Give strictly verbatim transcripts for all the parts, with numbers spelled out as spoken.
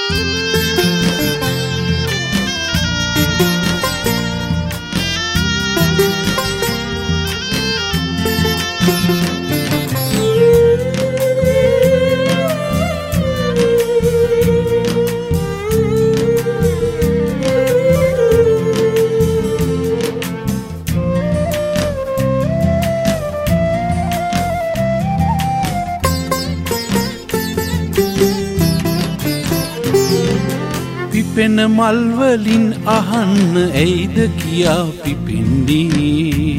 පිපෙන මල් වලින් අහන්න ඇයිද කියා පිපෙන්නේ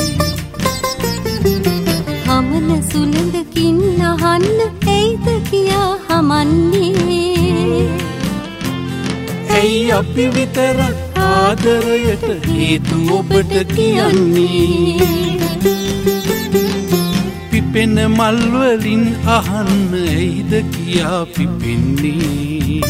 හමන සුළඟකින් අහන්න ඇයිද කියා හමන්නේ ඇයි අපි විතරක් ආදරයට හේතු ඔබට කියන්නේ පිපෙන මල් වලින් අහන්න ඇයිද කියා පිපෙන්නේ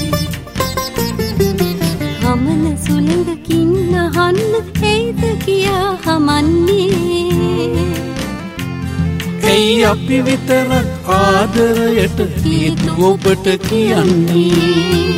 හමන සුළඟකින් අහන්න ඇයිද කියා හමන්නේ ඇයි අපි විතරක් ආදරයට හේතු ඔබට කියන්නේ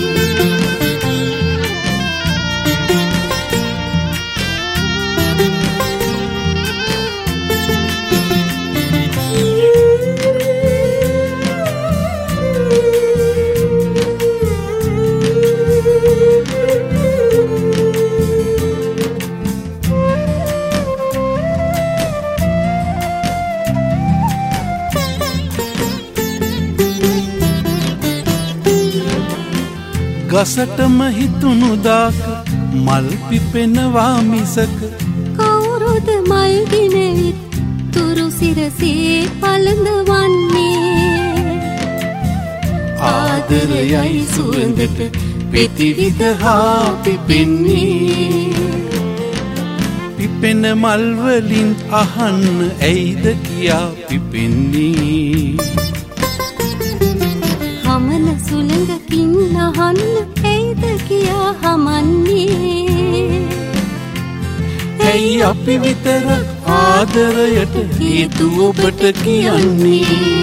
ගසටම හිතුණු දාක මල් පිපෙනවා මිසක කවුරුද මල් ගෙනවිත් තුරු සිරසේ පළඳවන්නේ ආදරයයි සුවඳට ප්‍රතිවිදහා පිපෙන්නේ පිපෙන මල් වලින් අහන්න ඇයිද කියා පිපෙන්නේ හමන සුළඟකින් අහන්න ඇයිද කියා හමන්නේ ඇයි අපි විතරක් ආදරයට හේතු ඔබට කියන්නේ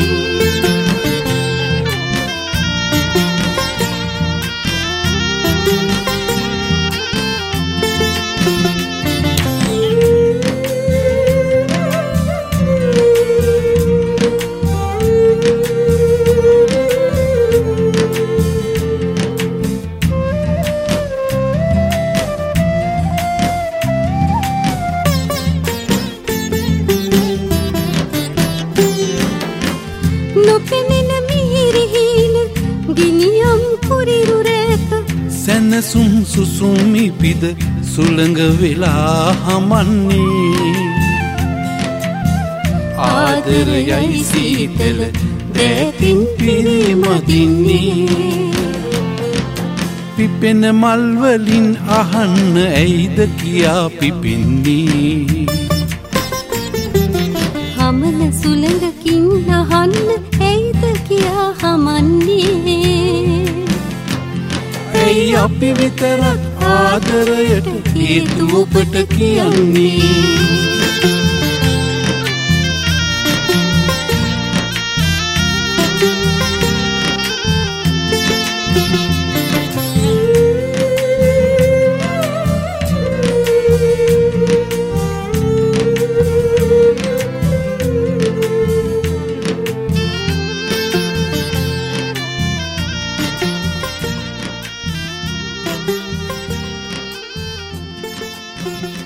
නොපෙනෙන මිහිරිහින ගිනියම් කුරිරු රැක සැනසුම් සුසුමි පිද සුළඟ වෙලා හමන්නේ ආදරයයි සීතල දැතින් පිරිමදින්නේ පිපෙන මල් වලින් අහන්න ඇයිද කියා පිපෙන්නේ හමන සුළඟකින් අහන්න ඇයිද කියා හමන්නේ ඇයි අපි විතරක් ආදරයට හේතු ඔබට කියන්නේ Thank you.